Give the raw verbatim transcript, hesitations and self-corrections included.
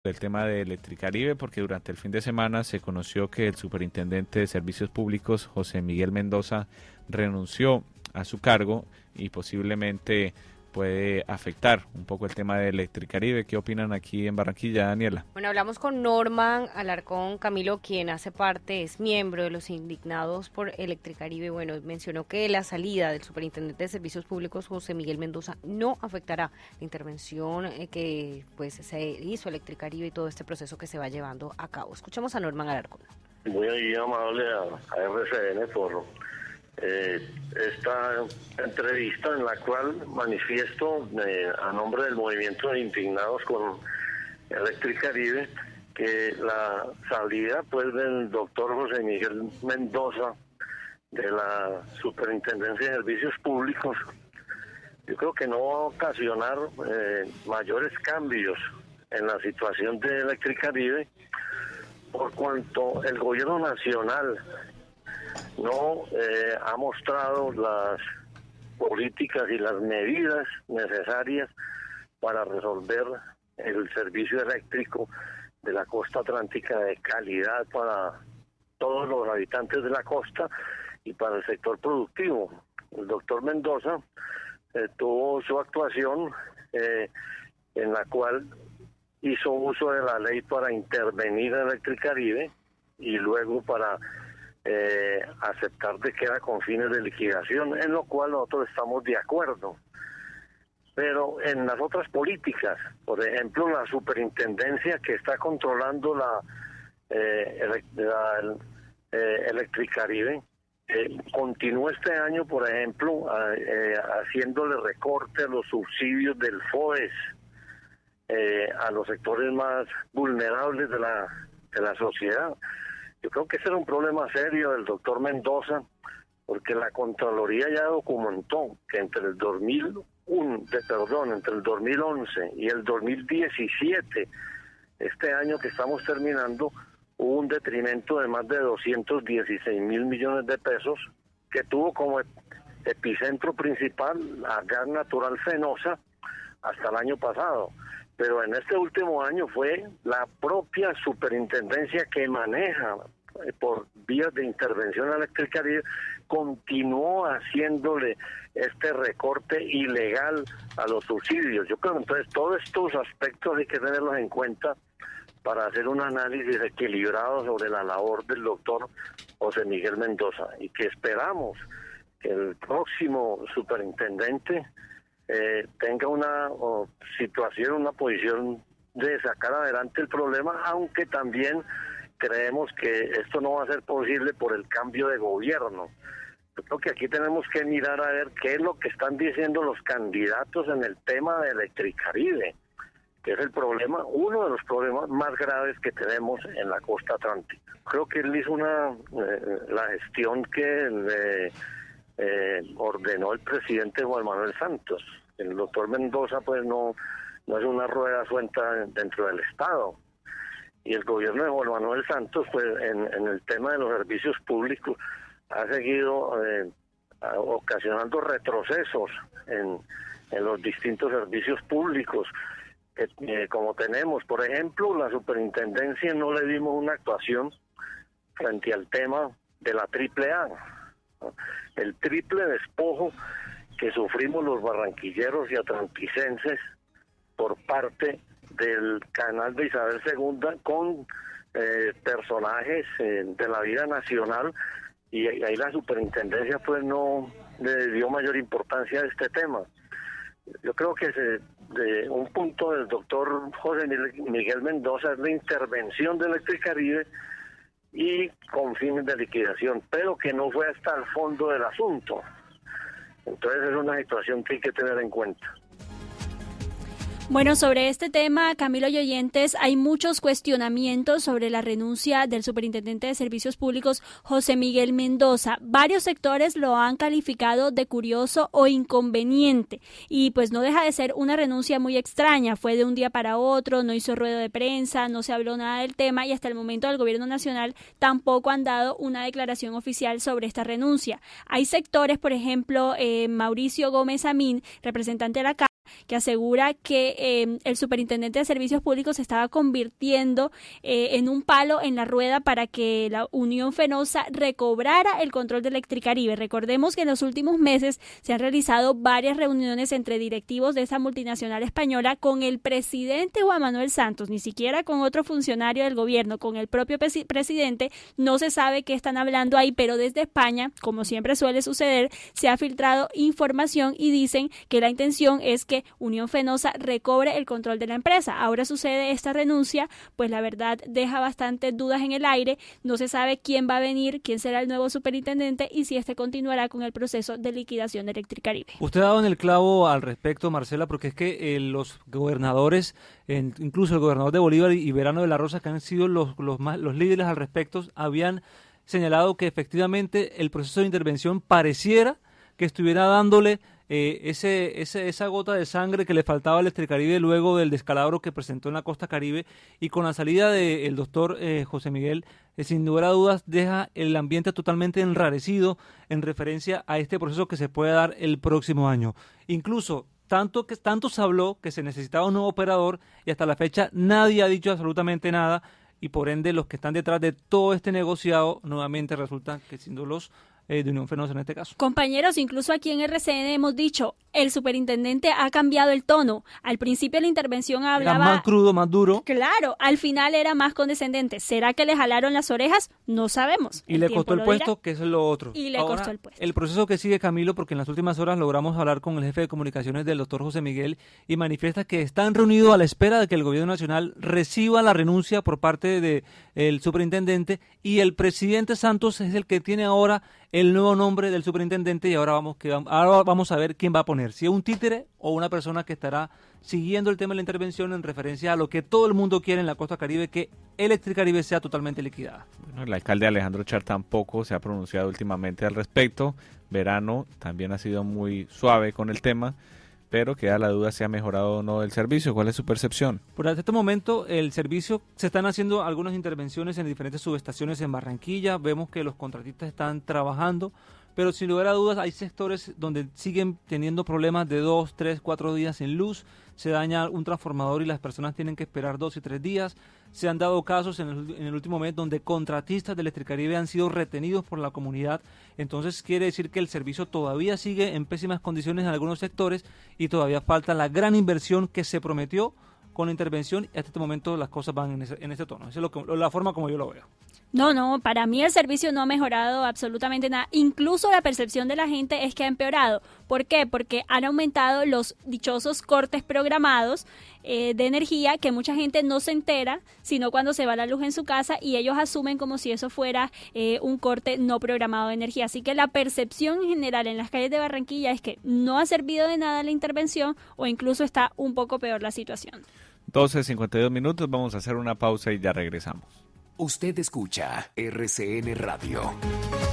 del tema de Electricaribe, porque durante el fin de semana se conoció que el superintendente de Servicios Públicos, José Miguel Mendoza, renunció a su cargo y posiblemente puede afectar un poco el tema de Electricaribe. ¿Qué opinan aquí en Barranquilla, Daniela? Bueno, hablamos con Norman Alarcón Camilo, quien hace parte, es miembro de los indignados por Electricaribe. Bueno, mencionó que la salida del superintendente de Servicios Públicos, José Miguel Mendoza, no afectará la intervención eh, que pues se hizo Electricaribe y todo este proceso que se va llevando a cabo. Escuchemos a Norman Alarcón. Muy amable a, a R C N por eh, esta entrevista en la cual manifiesto eh, a nombre del movimiento de indignados con Electricaribe que la salida pues del doctor José Miguel Mendoza de la Superintendencia de Servicios Públicos, yo creo que no va a ocasionar eh, mayores cambios en la situación de Electricaribe, por cuanto el gobierno nacional no eh, ha mostrado las políticas y las medidas necesarias para resolver el servicio eléctrico de la costa atlántica de calidad para todos los habitantes de la costa y para el sector productivo. El doctor Mendoza eh, tuvo su actuación eh, en la cual hizo uso de la ley para intervenir en Electricaribe y luego para eh, aceptar de que era con fines de liquidación, en lo cual nosotros estamos de acuerdo. Pero en las otras políticas, por ejemplo, la superintendencia que está controlando la, eh, ele- la eh, Electricaribe, eh, continúa este año, por ejemplo, a, eh, haciéndole recorte a los subsidios del FOES, eh, a los sectores más vulnerables de la, de la sociedad. Yo creo que ese era un problema serio del doctor Mendoza, porque la Contraloría ya documentó que entre el dos mil uno, de, perdón, entre el dos mil once y el dos mil diecisiete, este año que estamos terminando, hubo un detrimento de más de doscientos dieciséis mil millones de pesos, que tuvo como epicentro principal a gas natural Fenosa hasta el año pasado. Pero en este último año fue la propia superintendencia que maneja eh, por vías de intervención eléctrica, continuó haciéndole este recorte ilegal a los subsidios. Yo creo que entonces todos estos aspectos hay que tenerlos en cuenta para hacer un análisis equilibrado sobre la labor del doctor José Miguel Mendoza, y que esperamos que el próximo superintendente eh, tenga una oh, situación, una posición de sacar adelante el problema, aunque también creemos que esto no va a ser posible por el cambio de gobierno. Yo creo que aquí tenemos que mirar a ver qué es lo que están diciendo los candidatos en el tema de Electricaribe, que es el problema, uno de los problemas más graves que tenemos en la costa atlántica. Creo que él hizo una eh, la gestión que le eh, ordenó el presidente Juan Manuel Santos. El doctor Mendoza pues no, no es una rueda suelta dentro del Estado. Y el gobierno de Juan Manuel Santos pues en, en el tema de los servicios públicos ha seguido eh, ocasionando retrocesos en, en los distintos servicios públicos. Que, eh, como tenemos, por ejemplo, la superintendencia no le dimos una actuación frente al tema de la triple A, ¿no? El triple despojo que sufrimos los barranquilleros y atlanticenses por parte del canal de Isabel segunda con eh, personajes eh, de la vida nacional, y ahí la superintendencia pues no le dio mayor importancia a este tema. Yo creo que se, de un punto del doctor José Miguel Mendoza es la intervención de Electricaribe y con fines de liquidación, pero que no fue hasta el fondo del asunto. Entonces es una situación que hay que tener en cuenta. Bueno, sobre este tema, Camilo y oyentes, hay muchos cuestionamientos sobre la renuncia del superintendente de Servicios Públicos, José Miguel Mendoza. Varios sectores lo han calificado de curioso o inconveniente y pues no deja de ser una renuncia muy extraña. Fue de un día para otro, no hizo ruedo de prensa, no se habló nada del tema y hasta el momento del gobierno nacional tampoco han dado una declaración oficial sobre esta renuncia. Hay sectores, por ejemplo, eh, Mauricio Gómez Amín, representante de la Cámara, que asegura que eh, el superintendente de Servicios Públicos se estaba convirtiendo eh, en un palo en la rueda para que la Unión Fenosa recobrara el control de Electricaribe. Recordemos que en los últimos meses se han realizado varias reuniones entre directivos de esta multinacional española con el presidente Juan Manuel Santos, ni siquiera con otro funcionario del gobierno, con el propio presi- presidente. No se sabe qué están hablando ahí, pero desde España, como siempre suele suceder, se ha filtrado información y dicen que la intención es que Unión Fenosa recobre el control de la empresa. Ahora sucede esta renuncia, pues la verdad deja bastantes dudas en el aire. No se sabe quién va a venir, quién será el nuevo superintendente y si este continuará con el proceso de liquidación de Electricaribe. Usted ha dado en el clavo al respecto, Marcela, porque es que eh, los gobernadores, eh, incluso el gobernador de Bolívar y, y Verano de la Rosa, que han sido los, los, más, los líderes al respecto, habían señalado que efectivamente el proceso de intervención pareciera que estuviera dándole eh, ese, ese, esa gota de sangre que le faltaba al Electricaribe luego del descalabro que presentó en la costa Caribe, y con la salida del doctor eh, José Miguel, eh, sin lugar a dudas deja el ambiente totalmente enrarecido en referencia a este proceso que se puede dar el próximo año. Incluso tanto que tanto se habló que se necesitaba un nuevo operador y hasta la fecha nadie ha dicho absolutamente nada, y por ende los que están detrás de todo este negociado nuevamente resultan que siendo los eh, de Unión Fenosa en este caso. Compañeros, incluso aquí en R C N hemos dicho, el superintendente ha cambiado el tono. Al principio de la intervención hablaba... Era más crudo, más duro. Claro, al final era más condescendente. ¿Será que le jalaron las orejas? No sabemos. Y le costó el puesto, que es lo otro. Y le Ahora, costó el puesto. El proceso que sigue, Camilo, porque en las últimas horas logramos hablar con el jefe de comunicaciones del doctor José Miguel y manifiesta que están reunidos a la espera de que el gobierno nacional reciba la renuncia por parte del de superintendente, y el presidente Santos es el que tiene ahora el nuevo nombre del superintendente, y ahora vamos, que, ahora vamos a ver quién va a poner, si es un títere o una persona que estará siguiendo el tema de la intervención en referencia a lo que todo el mundo quiere en la costa Caribe, que Electricaribe sea totalmente liquidada. Bueno, el alcalde Alejandro Char tampoco se ha pronunciado últimamente al respecto. Verano también ha sido muy suave con el tema, pero queda la duda si ha mejorado o no el servicio. ¿Cuál es su percepción? Por este momento el servicio, se están haciendo algunas intervenciones en diferentes subestaciones en Barranquilla, vemos que los contratistas están trabajando, pero sin lugar a dudas hay sectores donde siguen teniendo problemas de dos, tres, cuatro días sin luz, se daña un transformador y las personas tienen que esperar dos y tres días. Se han dado casos en el, en el último mes donde contratistas de Electricaribe han sido retenidos por la comunidad. Entonces quiere decir que el servicio todavía sigue en pésimas condiciones en algunos sectores y todavía falta la gran inversión que se prometió con la intervención, y hasta este momento las cosas van en ese, en ese tono. Esa es lo que, la forma como yo lo veo. No, no, para mí el servicio no ha mejorado absolutamente nada. Incluso la percepción de la gente es que ha empeorado. ¿Por qué? Porque han aumentado los dichosos cortes programados eh, de energía, que mucha gente no se entera, sino cuando se va la luz en su casa, y ellos asumen como si eso fuera eh, un corte no programado de energía. Así que la percepción en general en las calles de Barranquilla es que no ha servido de nada la intervención, o incluso está un poco peor la situación. doce cincuenta y dos minutos, vamos a hacer una pausa y ya regresamos. Usted escucha R C N Radio.